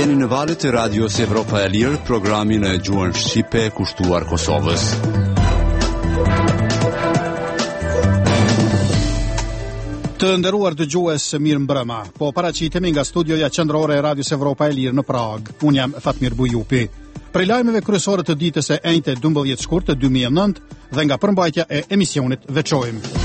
Jeni në valët e Radios Evropa e Lirë, programin e gjuhën shqipe kushtuar Kosovës. Të nderuar dëgjues, mirë mbrëma. Po paraqitemi nga studioja qendrore e Radios Evropa e Lirë në Prag. Unë jam Fatmir Bujupi. Prej lajmeve kryesore të ditës së enjte 12 shkurt të 2009 dhe nga përmbajtja e emisionit veçojmë.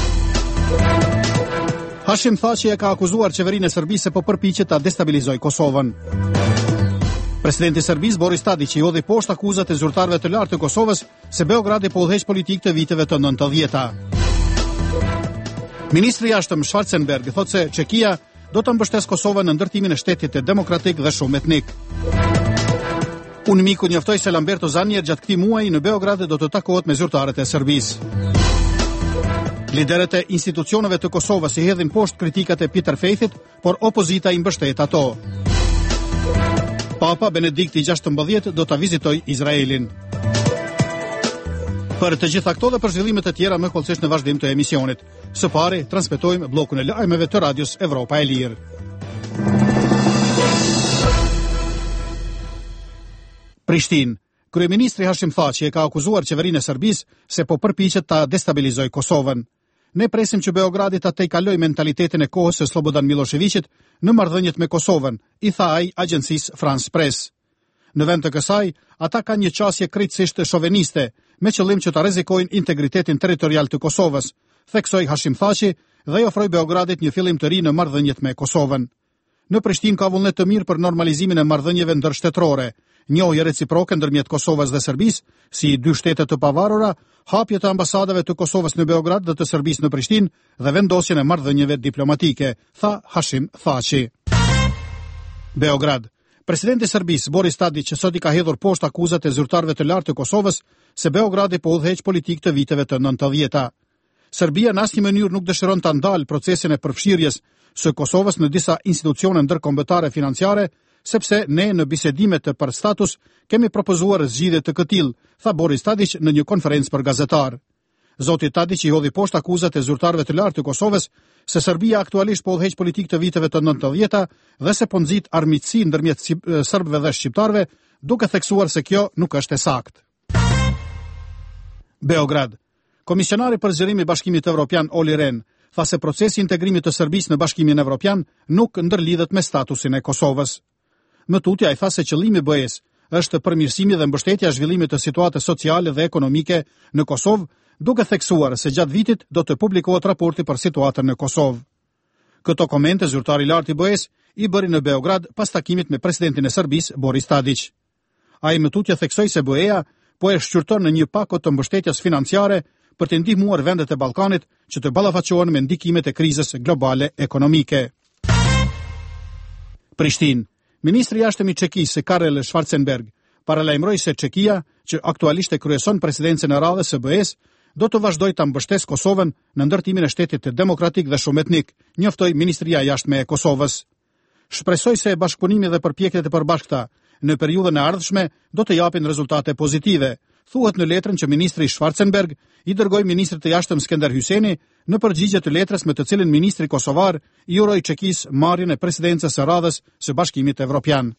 Hashim Thaçi e ka akuzuar qeverinë e Serbisë se po përpiqet ta destabilizojë Kosovën. Presidenti i Serbisë Boris Tadić i hodhi poshtë akuzat e zyrtarëve të lartë të Kosovës se Beogradi po udhëheq politik të viteve të 90-ta. Ministri i Jashtëm Schwarzenberg thotë se Çekia do të mbështesë Kosovën në ndërtimin e shtetit demokratik dhe shumë etnik. Unimiku njoftoi se Lamberto Zanier gjatë këtij muaji në Beograd do të takohet me zyrtarët e Serbisë. Liderët e institucioneve të Kosovës i hedhin poshtë kritikat e Peter Fejthit, por opozita i mbështet ato. Papa Benedikti XVI do ta vizitojë Izraelin. Për të gjitha këto dhe për zhvillime të tjera më kollësisht në vazhdim të emisionit. Së pari transmetojmë bllokun e lajmeve të Radios Evropa e Lirë. Prishtinë. Kryeministri Hashim Thaçi e ka akuzuar qeverinë e Serbisë se po përpiqet ta destabilizojë Kosovën. Ne presim që Beogradi ta tejkalojë mentalitetin e kohës së Slobodan Miloševićit në marrëdhëniet me Kosovën, i tha ai agjencisë France Press. Në vend të kësaj, ata kanë një qasje krejtësisht shoveniste, me qëllim që ta rrezikojnë integritetin territorial të Kosovës, theksoi Hashim Thaçi dhe i ofroi Beogradit një fillim të ri në marrëdhëniet me Kosovën. Në Prishtinë ka vullnet të mirë për normalizimin e marrëdhënieve ndërshtetërore, njohje reciproke ndërmjet Kosovës dhe Serbisë, si dy shtete të pavarura, hapje të ambasadave të Kosovës në Beograd dhe të Serbisë në Prishtinë dhe vendosjen e marrëdhënieve diplomatike, tha Hashim Thaçi. Beograd. Presidenti i Serbisë Boris Tadić sot i ka hedhur poshtë akuzat e zyrtarëve të lartë të Kosovës se Beogradi po udhëheq politik të viteve të 90-ta. Serbia në asnjë mënyrë nuk dëshiron ta ndalë procesin e përfshirjes së Kosovës në disa institucione ndërkombëtare financiare, sepse ne në bisedimet të për status kemi propozuar zgjidhje të këtill, tha Boris Tadić në një konferencë për gazetar. Zoti Tadić i hodhi poshtë akuzat e zyrtarëve të lartë të Kosovës se Serbia aktualisht po udhëheq politik të viteve të 90-ta dhe se po nxit armiqësi ndërmjet serbëve dhe shqiptarëve, duke theksuar se kjo nuk është e saktë. Beograd. Komisionari për zgjerim i Bashkimit Evropian Olli Rehn tha se procesi i integrimit të Serbisë në Bashkimin Evropian nuk ndërlidhet me statusin e Kosovës. Më tutje ai tha se qëllimi i BE-s është përmirësimi dhe mbështetja e zhvillimit të situatës sociale dhe ekonomike në Kosovë, duke theksuar se gjatë vitit do të publikohet raporti për situatën në Kosovë. Këto komente zyrtari i lartë i BE-s i bëri në Beograd pas takimit me presidentin e Serbisë Boris Tadić. Ai më tutje theksoi se BE-ja po e shqyrton në një pakot të mbështetjes financiare për të ndihmuar vendet e Ballkanit që të ballafaqohen me ndikimet e krizës globale ekonomike. Prishtinë. Ministri i Jashtëm i Çekisë Karel Schwarzenberg paralajmëroi se Çekia, që aktualisht e kryeson presidencën e radhës së BE-s, do të vazhdojë ta mbështesë Kosovën në ndërtimin e shtetit demokratik dhe shumë etnik, njoftoi Ministria e Jashtme e Kosovës. Shpresoi se bashkëpunimi dhe përpjekjet e përbashkëta në periudhën e ardhshme do të japin rezultate pozitive, thuhet në letrën që ministri Schwarzenberg i dërgoi ministrit të Jashtëm Skender Hyçeni në përgjigje të letrës me të cilën ministri kosovar i uroi Çekisë marrjen e presidencës së radhës së Bashkimit Evropian.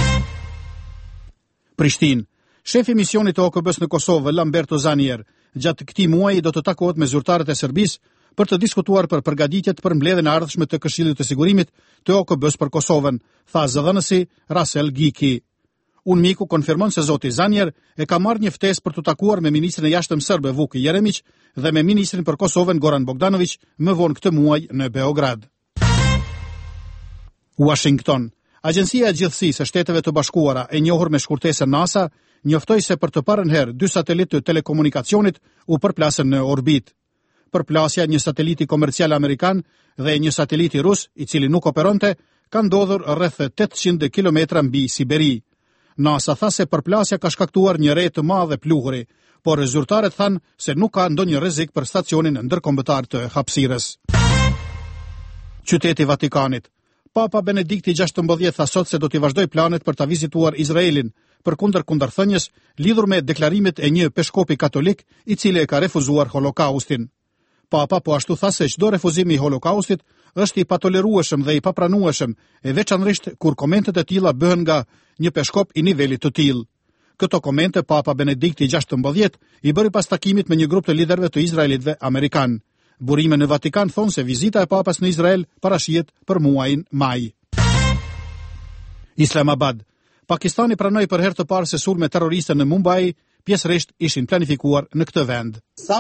Prishtinë. Shefi i misionit të OKB-s në Kosovë, Lamberto Zanier, gjatë këtij muaji do të takohet me zyrtarët e Serbisë për të diskutuar për përgatitjet për mbledhjen e ardhshme të Këshillit të Sigurimit të OKB-s për Kosovën, tha zëdhënësi Rasel Giki. Unimiku konfirmon se zoti Zanier e ka marrë një ftesë për të takuar me ministrin e Jashtëm serb Vuk Jeremić dhe me ministrin për Kosovën Goran Bogdanović më vonë këtë muaj në Beograd. Washington. Agjencia e Gjithësisë e Shteteve të Bashkuara, e njohur me shkurtesën NASA, njoftoi se për të parën herë dy satelitë të telekomunikacionit u përplasën në orbit. Përplasja një sateliti komercial amerikan dhe një sateliti rus, i cili nuk operonte, ka ndodhur rreth 800 kilometra mbi Siberi. NASA tha se përplasja ka shkaktuar një re të madhe pluhuri, por zyrtarët thanë se nuk ka ndonjë rrezik për stacionin ndërkombëtar të hapësirës. Qyteti i Vatikanit. Papa Benedikti XVI tha sot se do t'i vazhdoj planet për ta vizituar Izraelin, përkundër kundërthënies lidhur me deklarimet e një peshkopi katolik i cili e ka refuzuar Holokaustin. Papa po ashtu tha se çdo refuzimi i Holokaustit është i patolerueshëm dhe i papranueshëm, e veçanërisht kur komentet e tilla bëhen nga një peshkop i nivelit të tillë. Këto komente Papa Benedikti XVI i bëri pas takimit me një grup të liderëve të Izraelitëve amerikan. Burime në Vatikan thonë se vizita e Papas në Izrael parashihet për muajin maj. Islamabad. Pakistani pranoi për herë të parë se sulme terroriste në Mumbai pjesërisht ishin planifikuar në këtë vend.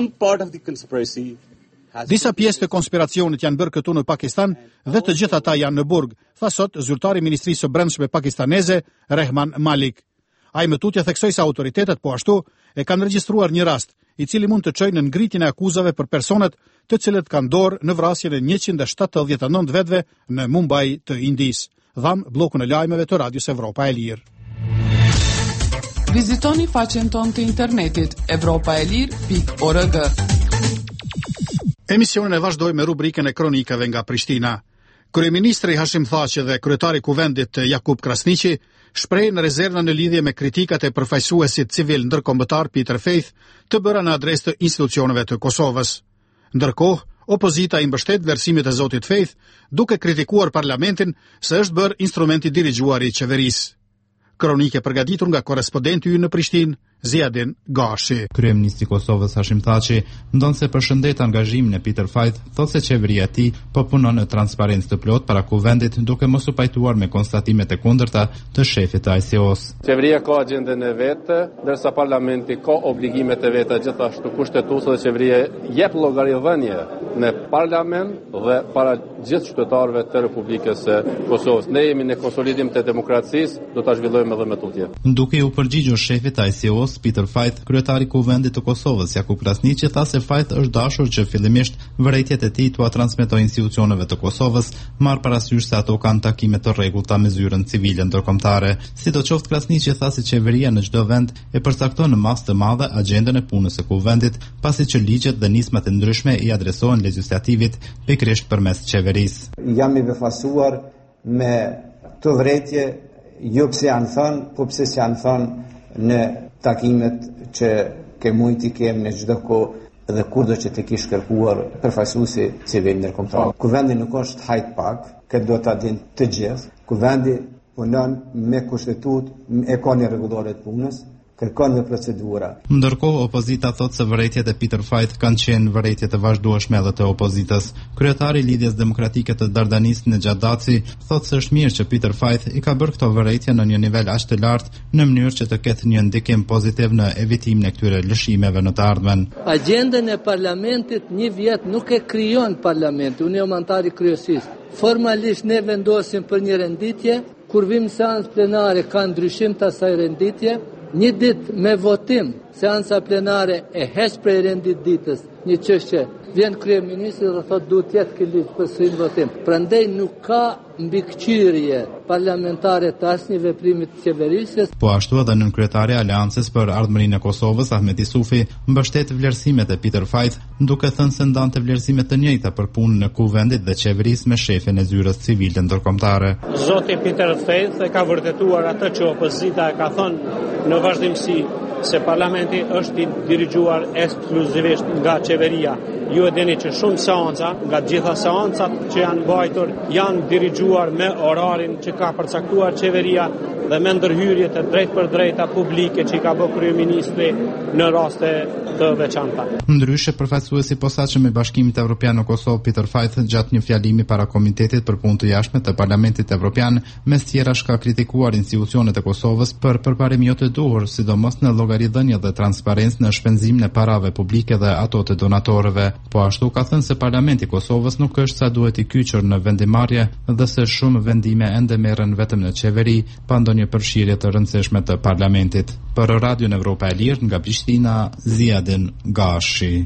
Disa pjesë të konspiracionit janë bërë këtu në Pakistan dhe të gjithë ata janë në burg, tha sot zyrtari i Ministrisë së Brendshme pakistaneze Rehman Malik. Ai më tutje theksoi se autoritetet po ashtu e kanë regjistruar një rast i cili mund të çojë në ngritjen e akuzave për personat të cilët kanë dorë në vrasjen e 179 vetëve në Mumbai të Indisë. Dham bllokun e lajmeve të Radios Evropa e Lirë. Vizitoni faqen tonë të internetit evropaelir.org. Emisionin e vazhdoj me rubrikën e kronikave nga Prishtina. Kryeministri Hashim Thaçi dhe kryetari i Kuvendit Jakub Krasniqi shprehin rezerva në lidhje me kritikat e përfaqësuesit civil ndërkombëtar Peter Faith të bëra në adresë të institucioneve të Kosovës. Ndërkohë, opozita i mbështet vlerësimet e zotit Faith, duke kritikuar parlamentin se është bërë instrumenti dirigjuar i qeverisë. Kronike përgatitur nga korrespondenti ynë në Prishtinë, Ziadin Gashi. Kryeministri i Kosovës Hashim Thaçi ndonse përshëndet angazhimin e Peter Faith, thotë se qeveria e tij po punon në transparencë të plotë para kuvendit, duke mos u pajtuar me konstatimet e kundërta të shefit të ICO-s. Qeveria ka agjendën e vetë, ndërsa parlamenti ka obligimet e veta gjithashtu kushtetuese dhe qeveria jep llogaridhënie në parlament dhe para gjithë qytetarëve të Republikës së Kosovës. Ne jemi në konsolidim të demokracisë, do ta zhvillojmë edhe me tutje. Duke u përgjigjur shefit të ICO-s Peter Faith, kryetari i Kuvendit të Kosovës Jakub Krasniqi tha se Faith është dashur që fillimisht vërejtjet e tij t'ua transmetojë institucioneve të Kosovës, marr parasysh se ato kanë takime të rregullta me zyrën civile ndërkombëtare. Sidoqoftë, Krasniqi tha se qeveria në çdo vend e përcakton në masë të madhe agjendën e punës së Kuvendit, pasi që ligjet dhe nismat e ndryshme i adresohen legjislativit pikërisht përmes qeverisë. Jam i befasuar me të vërejtje, jo pse janë thënë, po pse janë thënë në takimet që ke mujti kem në çdo kohë dhe kurdo që të kish kërkuar përfaqësuesi civil ndërkombëtar. Kuvendi nuk është hajt pak, këtë do ta dinë të gjithë. Kuvendi punon me kushtetutë, e ka një rregullore të punës, kërkon dhe procedura. Ndërkohë, opozita thotë se vërejtjet e Peter Faith kanë qenë vërejtje të vazhdueshme edhe të opozitës. Kryetari i Lidhjes Demokratike të Dardanis Nejat Daci thotë se është mirë që Peter Faith i ka bërë këto vërejtje në një nivel aq të lartë në mënyrë që të ketë një ndikim pozitiv në evitimin e këtyre lëshimeve në të ardhmen. Agjendën e parlamentit një vjet nuk e krijon parlamenti, unë jam antar i kryesisë. Formalisht ne vendosim për një renditje, kur vim seancë plenare ka ndryshim të asaj renditje. Një ditë me votim, seanca plenare e heq prej rendit ditës, një çështje, vjen kryeministri dhe thotë duhet të jetë ky ligj për së votim. Prandaj nuk ka mbikëqyrje parlamentare të asnjë veprimi të qeverisë. Po ashtu edhe nënkryetari i Aleancës për Ardhmërinë e Kosovës, Ahmet Isufi, mbështet vlerësimet e Peter Faith, duke thënë se ndante vlerësime të njëjta për punën e Kuvendit dhe qeverisë me shefin e zyrës civile ndërkombëtare. Zoti Peter Faith e ka vërtetuar atë që opozita e ka thënë në vazhdimsi, se parlamenti është i dirigjuar ekskluzivisht nga qeveria. Ju e dini që shumë seanca, nga gjitha seancat që janë mbajtur, janë dirigjuar me orarin që ka përcaktuar qeveria dhe me ndërhyrje të drejt për drejta publike që i ka bërë kryeministri në raste të veçanta. Ndryshe, përfaqësuesi i posaçëm i Bashkimit Evropian në Kosovë, Peter Faith, gjatë një fjalimi para Komitetit për Punë të Jashtme të Parlamentit Evropian, mes tjerash ka kritikuar institucionet e Kosovës për përparim jo të duhur, sidomos në llogaridhënie dhe transparencë në shpenzimin e parave publike dhe ato të donatorëve. Po ashtu ka thënë se Parlamenti i Kosovës nuk është sa duhet i kyçur në vendimarrje dhe se shumë vendime ende merren vetëm në qeveri, pa ndonjë përfshirje të rëndësishme të parlamentit. Për Radion Evropa e Lirë nga Prishtina, Ziadin Gashi.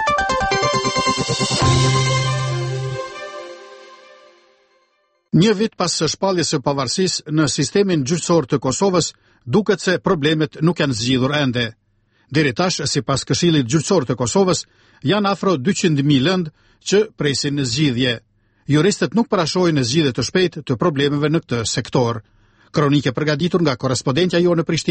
Një vit pas së shpalljes së pavarësisë në sistemin gjyqësor të Kosovës, duket se problemet nuk janë zgjidhur ende. Deri tash, sipas Këshillit Gjyqësor të Kosovës, janë afro 200.000 lëndë që presin në zgjidhje. Juristët nuk parashojnë zgjidhje të shpejtë të problemeve në këtë sektor. Kronike përgatitur nga korrespondentja jo në Prishtinë,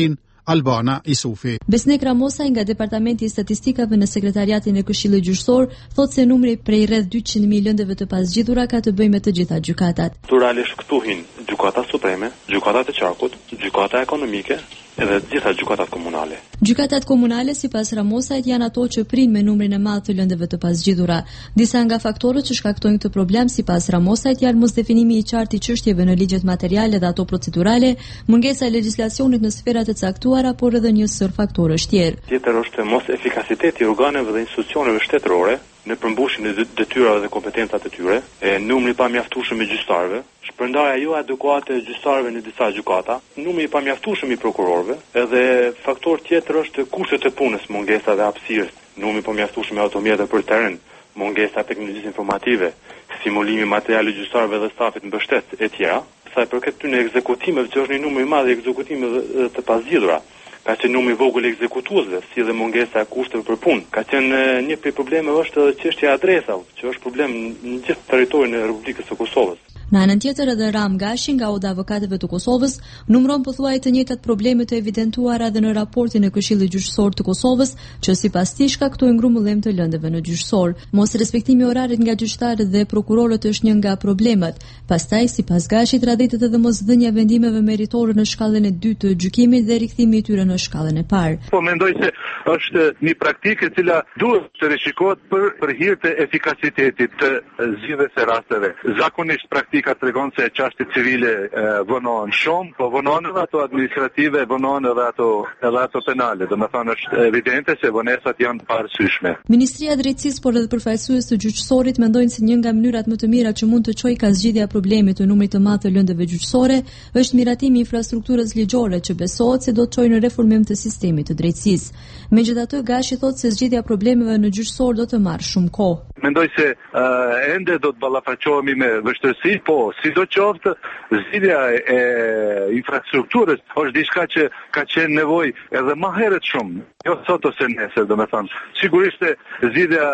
Albana Isufi. Besnik Ramosaj nga Departamenti i Statistikave në Sekretariatin e Këshillit Gjyqësor thotë se numri prej rreth 200.000 lëndëve të pasgjitura ka të bëjë me të gjitha gjykatat. Naturalisht këtu hin gjykata supreme, gjykatat e qarkut, gjykata ekonomike edhe të gjitha gjykatat komunale. Gjykatat komunale sipas Ramosajt janë ato që prinë me numrin e madh të lëndëve të pasgjitura. Disa nga faktorët që shkaktojnë këtë problem sipas Ramosajt janë mosdefinimi i qartë i çështjeve në ligjet materiale dhe ato procedurale, mungesa e legjislacionit në sferat e caktuara, por edhe një sër faktorësh tjerë. Tjetër është mos efikasiteti i organeve dhe institucioneve shtetërore në përmbushjen e detyrave dhe kompetencat e tyre, numri pa mjaftueshëm i gjyqtarëve, shpërndarja jo adekuate e gjyqtarëve në disa gjykata, numri pa mjaftueshëm i prokurorëve, edhe faktor tjetër është kushtet e punës, mungesa dhe hapësirës, numri pa mjaftueshëm i automjeteve për terren, mungesa e teknologjisë informative, stimulimi material i gjyqtarëve dhe stafit mbështetës e tjera. Sa i përket këtyre ekzekutimeve, që është një numër i madh i ekzekutimeve të pasgjitura, ka qenë numri i vogël i ekzekutuesve, si dhe mungesa e kushteve për punë. Ka qenë një prej problemeve është edhe çështja e adresave, që është problem në gjithë territorin e Republikës së Kosovës. Në anën tjetër edhe Ram Gashi nga Oda Avokatëve të Kosovës numëron pothuaj të njëjtat probleme të evidentuara edhe në raportin e Këshillit Gjyqësor të Kosovës, që sipas tij shkaktojnë grumbullim të lëndëve në gjyqësor. Mos respektimi i orarit nga gjyqtarët dhe prokurorët është një nga problemet. Pastaj sipas Gashit radhëtet edhe mosdhënia e vendimeve meritore në shkallën e dytë të gjykimit dhe rikthimi i tyre në shkallën e parë. Po mendoj se është një praktikë e cila duhet të rishikohet për hir të efikasitetit të zgjidhjes së rasteve. Zakonisht praktika tregon se çështjet civile vonohen shumë, po vonohen edhe ato administrative, vonohen edhe ato penale. Domethënë është evidente se vonesat janë të parasyshme. Ministria e Drejtësisë por edhe përfaqësues të gjyqësorit mendojnë se një nga mënyrat më të mira që mund të çojë ka zgjidhja e problemit të numrit të madh të lëndëve gjyqësore është miratimi i infrastrukturës ligjore që besohet se do të çojë në reformim të sistemit të drejtësisë. Megjithatë, Gashi thotë se zgjidhja e problemeve në gjyqësor do të marrë shumë kohë. Mendoj se ende do të ballafaqohemi me vështirësi, po sidoqoftë zgjidhja e infrastrukturës është diçka që ka qenë nevojë edhe më herët shumë, jo sot ose nesër, domethënë. Sigurisht zgjidhja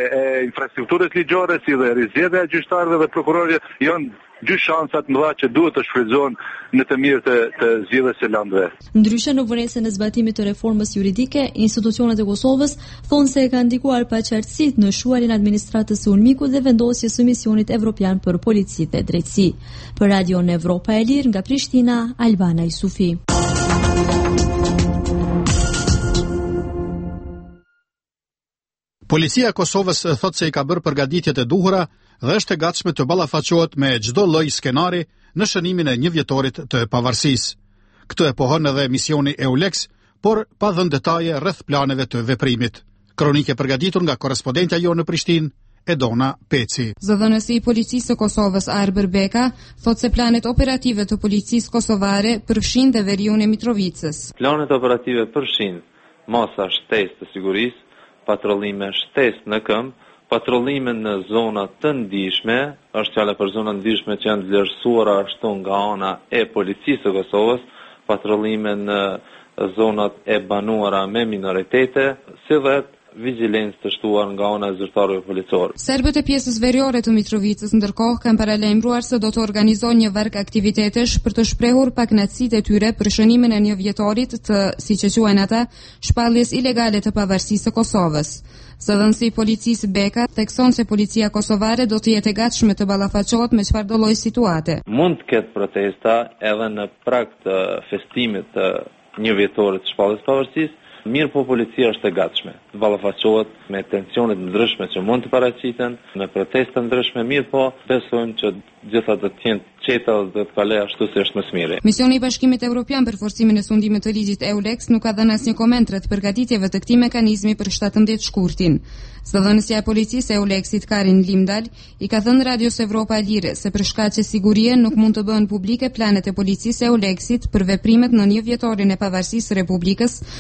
e infrastrukturës ligjore, si dhe rizgjedhja e gjyqtarëve dhe prokurorëve janë dy shansat mëdha që duhet të shfrytëzohen në të mirë të zgjidhjes së lëndëve. Ndryshe në vonesën e zbatimit të reformës juridike, institucionet e Kosovës thonë se e kanë ndikuar paqartësitë në shuarin administratës së Ulmikut dhe vendosjes së misionit evropian për policitë dhe drejtësi. Për Radion Evropa e Lirë nga Prishtina, Albana Isufi. Policia e Kosovës thotë se i ka bërë përgatitjet e duhura dhe është e gatshme të ballafaqohet me çdo lloj skenari në shënimin e 1 vjetorit të pavarësisë. Këtë e pohon edhe misioni EULEX, por pa dhënë detaje rreth planeve të veprimit. Kronikë e përgatitur nga korrespondentja jonë në Prishtinë, Edona Peci. Zëdhënësi i Policisë së Kosovës Arber Beka thotë se planet operative të policisë kosovare përfshin dhe veriun e Mitrovicës. Planet operative përfshin masa shtesë të sigurisë, patrollime shtesë në këmbë, patrollime në zona të ndihshme, është fjala për zona ndihshme që janë vlerësuara ashtu nga ana e Policisë së Kosovës, patrollime në zonat e banuara me minoritete, si dhe vigjilencë të shtuar nga ana e zyrtarëve policorë. Serbët e pjesës veriore të Mitrovicës ndërkohë kanë paralajmëruar se do të organizojnë një varg aktivitetesh për të shprehur pakënaqësitë e tyre për shënimin e 1 vjetorit të, siç e quajnë ata, shpalljes ilegale të pavarësisë së Kosovës. Zëdhënësi i policisë Beka thekson se policia kosovare do të jetë e gatshme të ballafaqohet me çfarëdo lloj situate. Mund të ketë protesta edhe në prag të festimit të 1 vjetorit të shpalljes së pavarësisë. Mirë po policia është e gatshme të ballafaqohet me tensionet ndryshme që mund të paraqiten, me protesta ndryshme, mirë po besojmë që gjitha do të jenë qeta dhe të kalojë ashtu si është më së miri. Misioni i Bashkimit Evropian për forcimin e sundimit të ligjit EULEX nuk ka dhënë asnjë koment rreth përgatitjeve të këtij mekanizmi për 17 shkurtin. Zëdhënësja e policisë EULEX-it Karin Limdal i ka thënë Radios Evropa e Lirë se për shkaqe sigurie nuk mund të bëhen publike planet e policisë EULEX-it për veprimet në 1 vjetorin e pavarësisë së Republikës, por është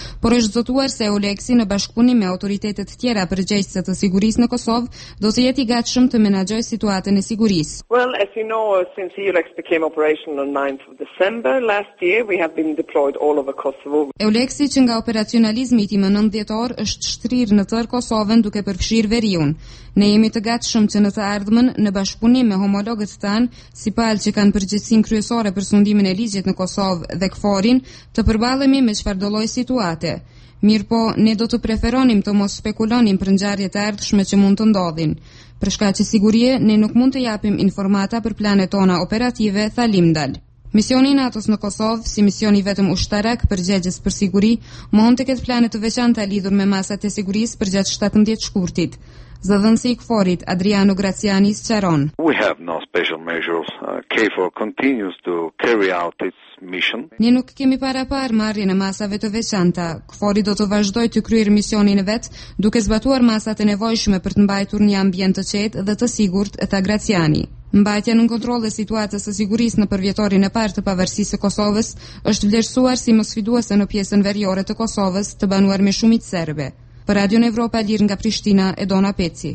vërtetuar se EULEX-i në bashkëpunim me autoritetet tjera përgjegjëse të sigurisë në Kosovë do të jetë i gatshëm të menaxhojë situatën e sigurisë. Well, as you know, since EULEX became operational on 9th of December last year, we have been deployed all over Kosovo. EULEX-i që nga operacionalizmi i tij më 9 dhjetor është shtrirë në tërë Kosovën duke përfshirë veriun. Ne jemi të gatshëm që në të ardhmen në bashkëpunim me homologët tanë, SIPAL që kanë përgjegjësinë kryesore për sundimin e ligjit në Kosovë dhe KFOR-in, të përballemi me çfarëdo lloj situate. Mirpo, ne do të preferonim të mos spekulonim për ngjarje të ardhshme që mund të ndodhin. Për shkaq të sigurie, ne nuk mund të japim informata për planet tona operative, tha Limdal. Misioni i NATO-s në Kosovë, si misioni vetëm ushtarak përgjegjës për siguri, mund të ketë plane të veçanta lidhur me masat e sigurisë përgjatë 17 shkurtit. Zëdhënësi i KFOR-it, Adriano Graciani sqaron. We have no special measures. KFOR continues to carry out its mission. Ne nuk kemi parapar marrjen e masave të veçanta. KFOR-i do të vazhdojë të kryejë misionin e vet, duke zbatuar masat e nevojshme për të mbajtur një ambient të qetë dhe të sigurt, tha Graciani. Mbajtja në kontroll e situatës së sigurisë në përvjetorin e parë të pavarësisë së Kosovës është vlerësuar si mosfiduese në pjesën veriore të Kosovës, të banuar me shumicë serbe. Për Radion Evropa Lir nga Prishtina, Edona Peci.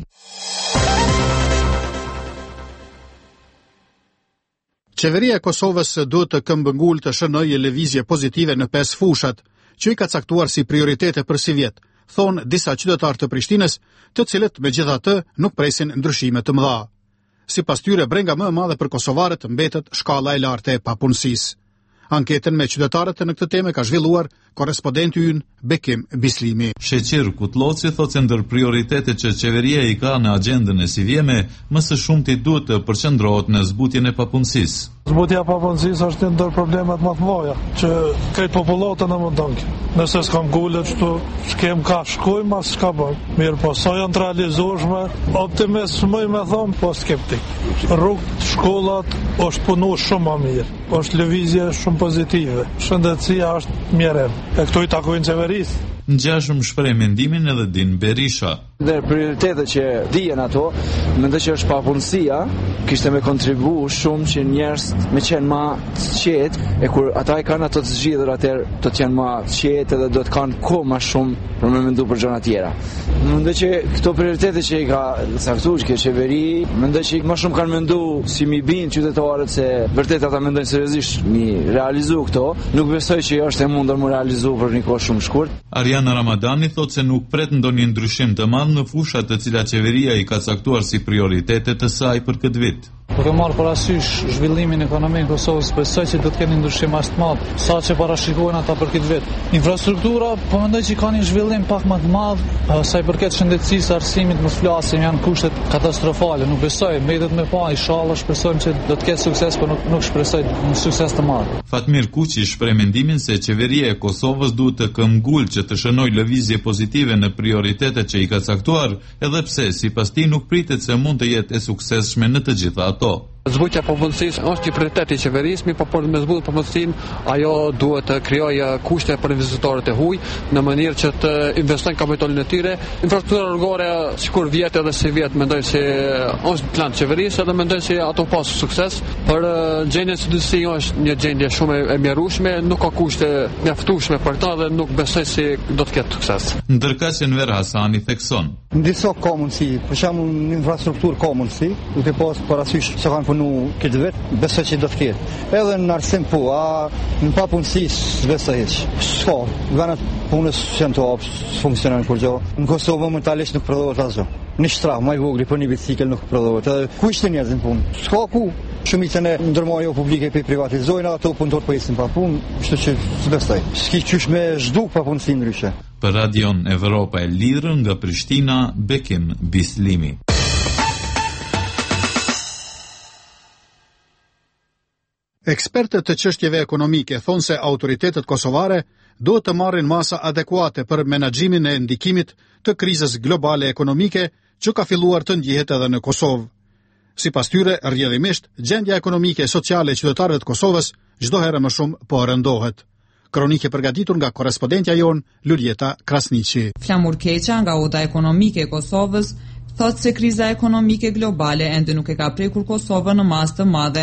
Qeveria e Kosovës duhet të këmbëngull të shënojë lëvizje pozitive në 5 fushat, që i ka caktuar si prioritete për si vjet, thonë disa qytetarë të Prishtinës, të cilët megjithatë nuk presin ndryshime të mëdha. Sipas tyre, brenga më e madhe për kosovarët mbetet shkalla e lartë e papunësisë. Anketën me qytetarët në këtë temë ka zhvilluar korrespondenti ynë Bekim Bislimi. Sheqir Kutloci thotë se ndër prioritetet që qeveria i ka në agjendën e si vjeme, më së shumti duhet të përqendrohet në zbutjen e papunësisë. Zbutja e papunësisë është një ndër problemet më të mëdha që këtë popullatën e mundonjë. Nëse s'kam gule çtu, s'kem ka shkojmë as s'ka bën. Mirë, po sa janë të realizueshme, optimist më me thon, po skeptik. Rrugët, shkollat është punu shumë më mirë. Është lëvizje shumë pozitive. Shëndetësia është mirë. E këto i takojnë qeverisë. Ngjashëm shpreh mendimin edhe Din Berisha. Dhe prioritetet që dijen ato, mendoj që është papunësia, kishte me kontribu shumë që njerëz me qenë ma të qetë, e kur ata i kanë ato të zgjidhur atëherë do të jenë ma të qetë dhe do të kanë kohë më shumë për me mendu për gjëra tjera. Mendoj që këto prioritete që i ka caktuar kjo qeveri, mendoj që më shumë kanë mendu si mi bin qytetarët se vërtet ata mendojnë seriozisht mi realizu këto, nuk besoj që është e mundur mu realizu për një kohë shumë shkurt. Ariana Ramadani thotë se nuk pret ndonjë ndryshim të madh në fushat të cilat qeveria i ka caktuar si prioritete të saj për këtë vit. Duke marrë parasysh zhvillimin ekonomik në Kosovë, besoj që do të kenë ndryshim as të madh, saqë parashikohen ata për këtë vit. Infrastruktura, po mendoj që ka një zhvillim pak më të madh, sa i përket shëndetësisë, arsimit, mos flasim, janë kushtet katastrofale. Nuk besoj, mbetet me pa, inshallah shpresojmë që do të ketë sukses, por nuk shpresoj një sukses të madh. Fatmir Kuqi shpreh mendimin se qeveria e Kosovës duhet të këmbgullë që të shënojë lëvizje pozitive në prioritetet që i ka caktuar, edhe pse sipas tij nuk pritet se mund të jetë e suksesshme në të gjitha ato. Zbutja papunësisë është një prioritet i qeverisë, por për me zbutur papunësinë, ajo duhet të krijojë kushte për investitorët e huaj në mënyrë që të investojnë kapitalin e tyre. Infrastruktura rrugore, sikur vjet edhe si vjet, mendoj se është plan të qeverisë dhe mendoj se ato pas sukses. Për gjendjen e së është një gjendje shumë e mjerueshme, nuk ka kushte mjaftueshme për ta dhe nuk besoj se do të ketë sukses. Ndërkaq Enver Hasani thekson. Në disa ka mundësi, për shembull në infrastrukturë ka mundësi, duke pas parasysh se kanë punu këtë vetë, besoj që do të ketë. Edhe në arsim po, në papunësisë besoj hiç. S'ka, vendet punës janë të hapur, funksionojnë kur gjë. Në Kosovë momentalisht nuk prodhohet asgjë. Në shtrah, më i vogël për një bicikël nuk prodhohet. Edhe ku ishte njerëzit në punë? S'ka ku. Shumicën e ndërmarrjeve publike pe privatizojnë, ato punëtor po ecin pa punë, kështu që s'besoj. S'ki qysh me zhduk papunësi ndryshe. Për Radion Evropa e Lirë nga Prishtina, Bekim Bislimi. Ekspertët të çështjeve ekonomike thonë se autoritetet kosovare duhet të marrin masa adekuate për menaxhimin e ndikimit të krizës globale ekonomike që ka filluar të ndjehet edhe në Kosovë. Sipas tyre, rrjedhimisht, gjendja ekonomike e sociale e qytetarëve të Kosovës çdo herë më shumë po rëndohet. Kronike përgatitur nga korrespondentja jon Luljeta Krasniqi. Flamur Keqa nga Oda Ekonomike e Kosovës thotë se kriza ekonomike globale ende nuk e ka prekur Kosovën në masë të madhe.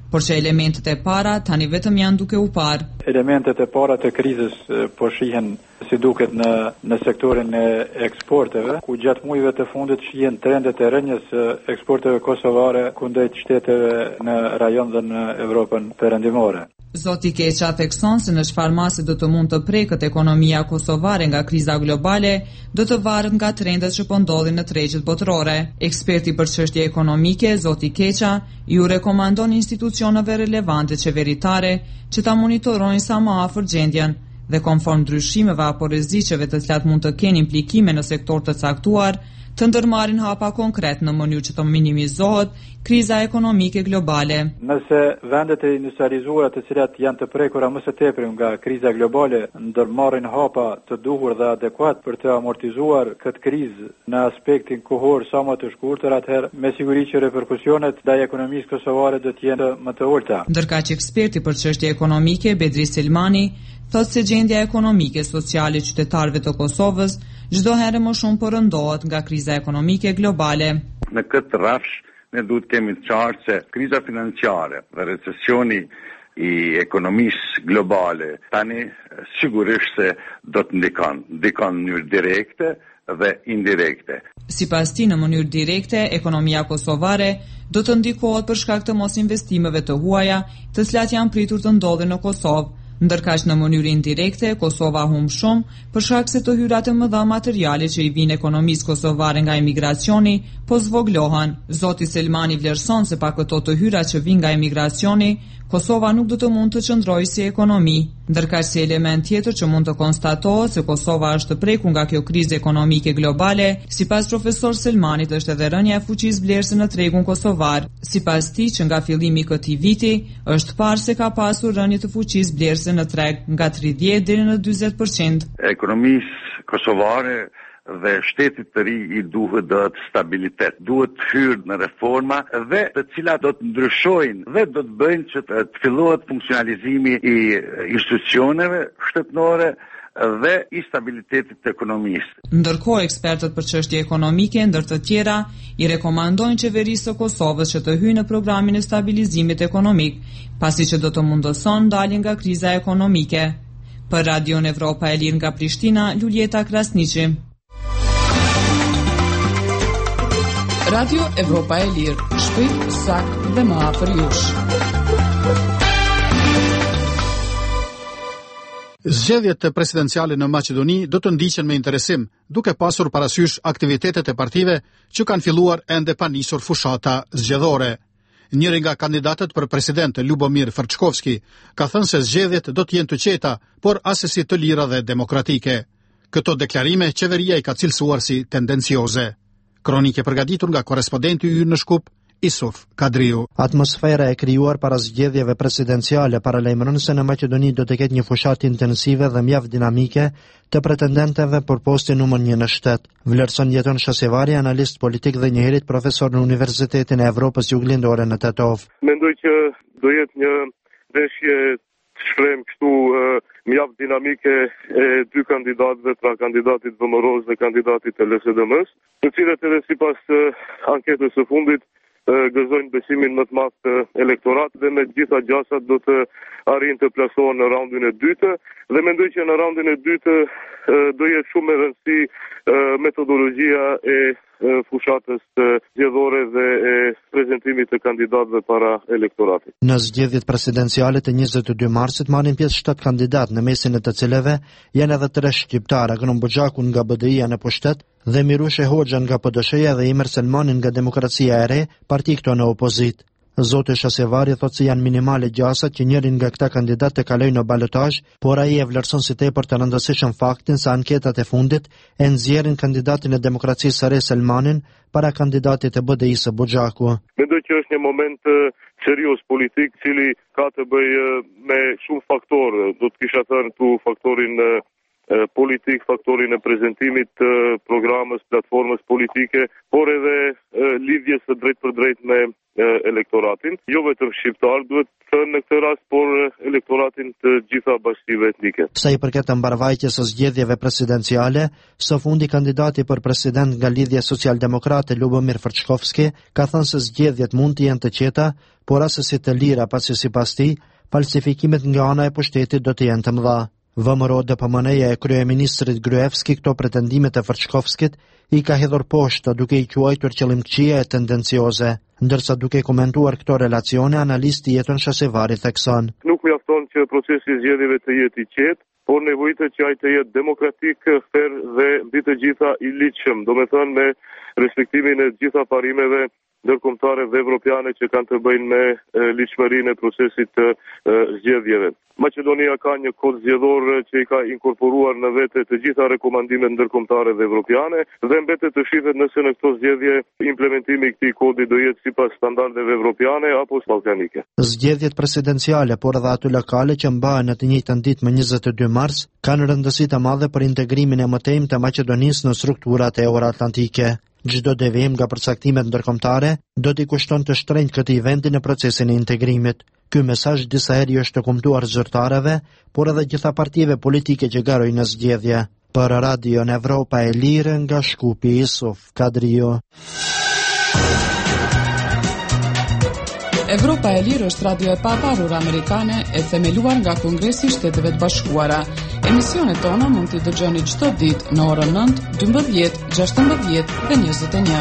por që elementet e para tani vetëm janë duke u parë. Elementet e para të krizës po shihen si duket në sektorin e eksporteve, ku gjatë muajve të fundit shihen trendet e rënjes eksporteve kosovare kundrejt shteteve në rajon dhe në Evropën perëndimore. Zoti Keqa thekson se në çfarë mase do të mund të prekët ekonomia kosovare nga kriza globale, do të varet nga trendet që po ndodhin në tregjet botërore. Eksperti për çështje ekonomike, Zoti Keqa, ju rekomandon institucioneve relevante qeveritare që ta monitorojnë sa më afër gjendjen dhe konform ndryshimeve apo rreziqeve të cilat mund të kenë implikime në sektor të caktuar, të ndërmarrin hapa konkret në mënyrë që të minimizohet kriza ekonomike globale. Nëse vendet e industrializuara të cilat janë të prekura më së tepër nga kriza globale ndërmarrin hapa të duhur dhe adekuat për të amortizuar këtë krizë në aspektin kohor sa më të shkurtër, atëherë me siguri që reperkusionet ndaj ekonomisë kosovare do të jenë më të ulta. Ndërkaq eksperti për çështje ekonomike Bedri Selmani thotë se gjendja ekonomike sociale e qytetarëve të Kosovës çdo herë më shumë përëndohet nga kriza ekonomike globale. Në këtë rrafsh ne duhet kemi të qartë se kriza financiare dhe recesioni i ekonomisë globale tani sigurisht se do të ndikon në mënyrë direkte dhe indirekte. Sipas tij, në mënyrë direkte, ekonomia kosovare do të ndikohet për shkak të mos investimeve të huaja, të cilat janë pritur të ndodhin në Kosovë. Ndërkaq në mënyrë indirekte, Kosova humb shumë për shkak se të hyrat e mëdha materiale që i vijnë ekonomisë kosovare nga emigracioni po zvoglohen. Zoti Selmani vlerëson se pa këto të hyra që vijnë nga emigracioni, Kosova nuk do të mund të qëndrojë si ekonomi. Ndërkaq si element tjetër që mund të konstatohet se Kosova është prekur nga kjo krizë ekonomike globale, sipas profesor Selmanit është edhe rënja e fuqisë blerëse në tregun kosovar. Sipas tij, që nga fillimi i këtij viti është parë se ka pasur rënje të fuqisë blerëse në treg nga 30 deri në 40%. Ekonomisë kosovare dhe shtetit të ri i duhet dhe të stabilitet. Duhet të hyrë në reforma dhe të cilat do të ndryshojnë dhe do të bëjnë që të fillohet funksionalizimi i institucioneve shtetërore dhe i stabilitetit të ekonomisë. Ndërkohë, ekspertët për çështje ekonomike, ndër të tjera, i rekomandojnë qeverisë së Kosovës që të hyjë në programin e stabilizimit ekonomik, pasi që do të mundoson daljen nga kriza ekonomike. Për Radion Evropa e Lirë nga Prishtina, Luljeta Krasniqi. Radio Evropa e Lirë, shpejt, sakt dhe më afër jush. Zgjedhjet presidenciale në Maqedoni do të ndiqen me interesim, duke pasur parasysh aktivitetet e partive që kanë filluar ende pa nisur fushata zgjedhore. Njëri nga kandidatët për president, Lubomir Frçkovski, ka thënë se zgjedhjet do të jenë të qeta, por asesi të lira dhe demokratike. Këto deklarime qeveria i ka cilësuar si tendencioze. Kronike përgatitur nga korespondenti ynë në Shkup, Isuf Kadriu. Atmosfera e krijuar para zgjedhjeve presidenciale paralajmëron se në Maqedoni do të ketë një fushatë intensive dhe mjaft dinamike të pretendentëve për postin numër 1 në shtet. Vlerëson Jeton Shasevari, analist politik dhe njëherët profesor në Universitetin e Evropës Juglindore në Tetov. Mendoj që do jetë një ndeshje shkrem kështu mjaft dinamike e dy kandidatëve, pra kandidatit Vëmëroz dhe kandidatit të LSDM-s, të cilët edhe sipas anketës së fundit gëzojnë besimin më të madh të elektoratit dhe me gjitha gjasat do të arrijnë të plasohen në raundin e dytë dhe mendoj që në raundin e dytë do jetë shumë e rëndësishme metodologjia e fushatës zgjedhore dhe e prezantimit të kandidatëve para elektoratit. Në zgjedhjet presidenciale të 22 marsit marrin pjesë 7 kandidatë, në mesin e të cilëve janë edhe 3 shqiptarë, Agnon Buxhakun nga BDI-ja në pushtet dhe Mirushe Hoxha nga PDSH-ja dhe Imer Selmanin nga Demokracia e Re, parti këto në opozitë. Zoti Shasevari thotë se janë minimale gjasat që njërin nga këta kandidat të kalojnë në balotazh, por ai e vlerëson si tepër të rëndësishëm faktin se anketat e fundit e nxjerrin kandidatin e Demokracisë së Re Selmanin para kandidatit të BDI-së Buxhaku. Mendoj që është një moment serioz politik, cili ka të bëjë me shumë faktorë. Do të kisha thënë tu faktorin politik, faktorin e prezantimit të programës, platformës politike, por edhe lidhjes së drejt për drejt me elektoratin, jo vetëm shqiptar, duhet thënë në këtë rast, por elektoratin të gjitha bashkive etnike. Sa i përket mbarvajtjes së zgjedhjeve presidenciale, së fundi kandidati për president nga lidhja socialdemokrate Lubomir Frçkovski ka thënë se zgjedhjet mund të jenë të qeta, por asesi të lira, pasi sipas tij, falsifikimet nga ana e pushtetit do të jenë të mëdha. VMRO DPMN-ja e kryeministrit Gruevski këto pretendimet e Frçkovskit i ka hedhur poshtë duke i quajtur qëllimçie e tendencioze, ndërsa duke komentuar këto relacione, analisti Jeton Shasevari thekson: Nuk mjafton që procesi i zgjedhjeve të jetë i qetë, por nevojitet që ai të jetë demokratik, fair dhe mbi të gjitha i ligjshëm, domethënë me respektimin e gjitha parimeve ndërkombëtare dhe evropiane që kanë të bëjnë me ligjshmërinë e procesit të zgjedhjeve. Maqedonia ka një kod zgjedhor që i ka inkorporuar në vete të gjitha rekomandimet ndërkombëtare dhe evropiane dhe mbetet të shihet nëse në këto zgjedhje implementimi i këtij kodi do jetë sipas standardeve evropiane apo ballkanike. Zgjedhjet presidenciale, por edhe ato lokale që mbahen në të njëjtën ditë më 22 mars, kanë rëndësi të madhe për integrimin e mëtejmë të Maqedonisë në strukturat euroatlantike. Çdo devijim nga përcaktimet ndërkombëtare do t'i kushton të shtrenjtë këtij vendi në procesin e integrimit. Ky mesazh disa herë është të kuptuar zyrtarëve, por edhe gjitha partive politike që garojnë në zgjedhje. Për Radio Evropa e Lirë nga Shkupi, Isuf Kadrio. Evropa e Lirë është radio e pavarur amerikane e themeluar nga Kongresi i Shteteve të Bashkuara. Emisionet tona mund t'i dëgjoni çdo ditë në orën 9, 12, 16 dhe 21.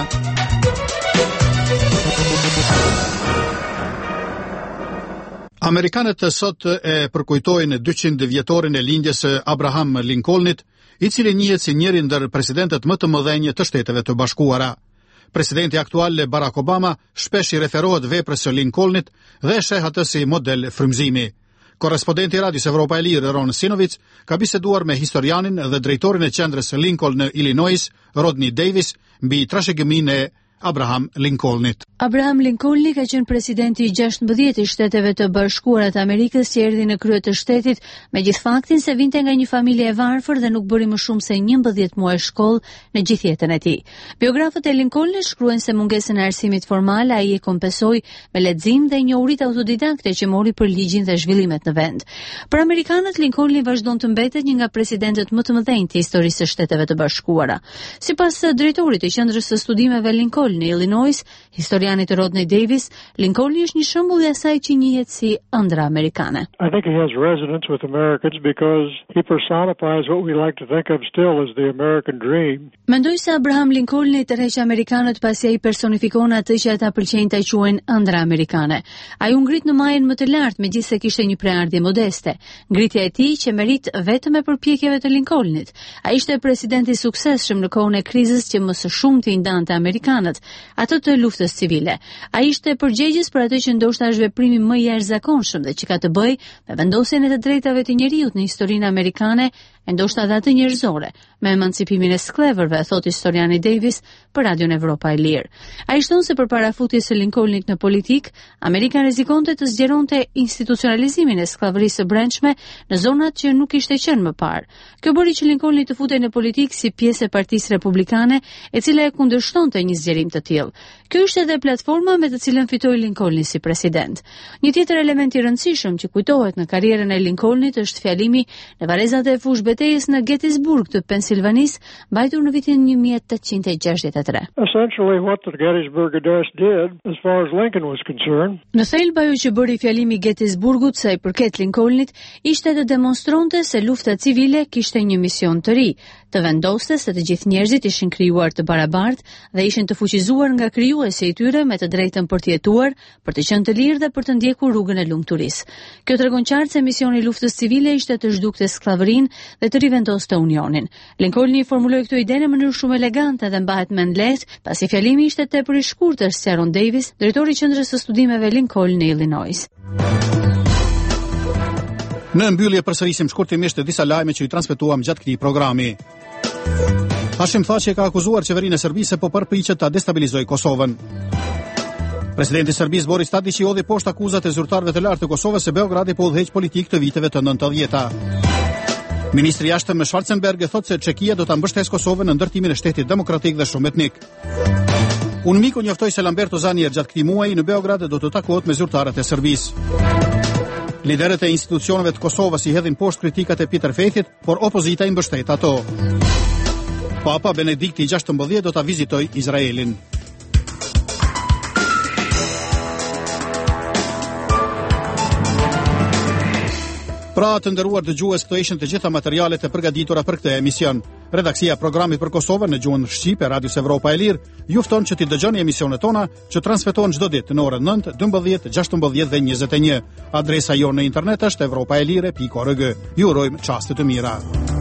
Amerikanët sot e përkujtojnë 200 vjetorin e lindjes së Abraham Lincolnit, i cili njihet si njëri ndër presidentët më të mëdhenj të Shteteve të Bashkuara. Presidenti aktual Barack Obama shpesh i referohet veprës së Lincolnit dhe e sheh atë si model frymëzimi. Korrespondenti i Radios Evropa e Lirë, Ron Sinovic, ka biseduar me historianin dhe drejtorin e qendrës Lincoln në Illinois, Rodney Davis, mbi trashëgiminë e Abraham Lincolnit. Abraham Lincoln ka qenë presidenti i 16 i Shteteve të Bashkuara të Amerikës që erdhi në krye të shtetit me gjithë faktin se vinte nga një familje e varfër dhe nuk bëri më shumë se 11 muaj shkollë në gjithë jetën e tij. Biografët e Lincolnit shkruajnë se mungesën e arsimit formal ai e kompensoi me lexim dhe njohuritë autodidakte që mori për ligjin dhe zhvillimet në vend. Për amerikanët, Lincoln vazhdon të mbetet një nga presidentët më të mëdhenj të historisë së Shteteve të Bashkuara. Sipas drejtorit të qendrës së studimeve Lincoln në Illinois, historianit Rodney Davis, Lincoln është një shembull i asaj që njihet si ëndra amerikane. I think he has resonance with Americans because he personifies what we like to think of still as the American dream. Mendoj se Abraham Lincoln tërheq amerikanët pasi ai personifikon atë që ata pëlqejnë ta quajnë ëndra amerikane. Ai u ngrit në majën më të lartë megjithëse kishte një preardhje modeste. Ngritja e tij që merit vetëm e përpjekjeve të Lincolnit. Ai ishte president i suksesshëm në kohën e krizës që më së shumti i ndante amerikanët, ato të luftës civile. Ai ishte përgjegjës për atë që ndoshta është veprimi më i jashtëzakonshëm dhe që ka të bëjë me vendosjen e të drejtave të njeriut në historinë amerikane, e ndoshta edhe atë njerëzore, me emancipimin e skleverëve, thot historiani Davis për Radion Evropa e Lirë. Ai shton se përpara futjes së Lincolnit në politik, Amerika rrezikonte të zgjeronte institucionalizimin e sklavërisë së brendshme në zonat që nuk ishte qenë më parë. Kjo bëri që Lincolni të futej në politik si pjesë e Partisë Republikane, e cila e kundërshtonte një zgjerim të tillë. Kjo ishte edhe platforma me të cilën fitoi Lincolni si president. Një tjetër element i rëndësishëm që kujtohet në karrierën e Lincolnit është fjalimi në varrezat e fushë betejës në Gettysburg të Pensilvanisë, mbajtur në vitin 1863. Essentially what the Gettysburg Address did as far as Lincoln was concerned. Në thelb ajo që bëri fjalimi i Gettysburgut sa i përket Lincolnit ishte të demonstronte se lufta civile kishte një mision të ri, të vendoste se të gjithë njerëzit ishin krijuar të barabartë dhe ishin të fuqizuar nga krijuesi i tyre me të drejtën për të jetuar, për të qenë të lirë dhe për të ndjekur rrugën e lumturisë. Kjo tregon qartë se misioni i luftës civile ishte të zhdukte sklavërinë dhe të rivendoste unionin. Lincolni formuloi këtë ide në mënyrë shumë elegante dhe mbahet mend lehtë, pasi fjalimi ishte tepër i shkurtër, si Aaron Davis, drejtori i qendrës së studimeve Lincoln në Illinois. Në mbyllje përsërisim shkurtimisht disa lajme që i transmetuam gjatë këtij programi. Hashim Thaçi ka akuzuar qeverinë e Serbisë po përpiqet ta destabilizojë Kosovën. Presidenti i Serbisë Boris Tadić i hodhi poshtë akuzat e zyrtarëve të lartë të Kosovës se Beogradi po udhëheq politik të viteve të 90-ta. Ministri i jashtëm Schwarzenberg e thotë se Çekia do ta mbështesë Kosovën në ndërtimin e shtetit demokratik dhe shumë etnik. Unë miku njoftoi se Lamberto Zanier gjatë këtij muaji në Beograd do të takohet me zyrtarët e Serbisë. Liderët e institucioneve të Kosovës i hedhin poshtë kritikat e Peter Faithit, por opozita i mbështet ato. Papa Benedikti XVI do ta vizitojë Izraelin. Pra të nderuar dëgjues, këto ishin të gjitha materialet e përgatitura për këtë emision. Redaksia e programit për Kosovën në gjuhën shqipe, Radios Evropa e Lirë, ju fton që t'i dëgjoni emisionet tona që transmetohen çdo ditë në orën 9, 12, 16 dhe 21. Adresa jonë në internet është europaelire.org. Ju urojmë çaste të mira.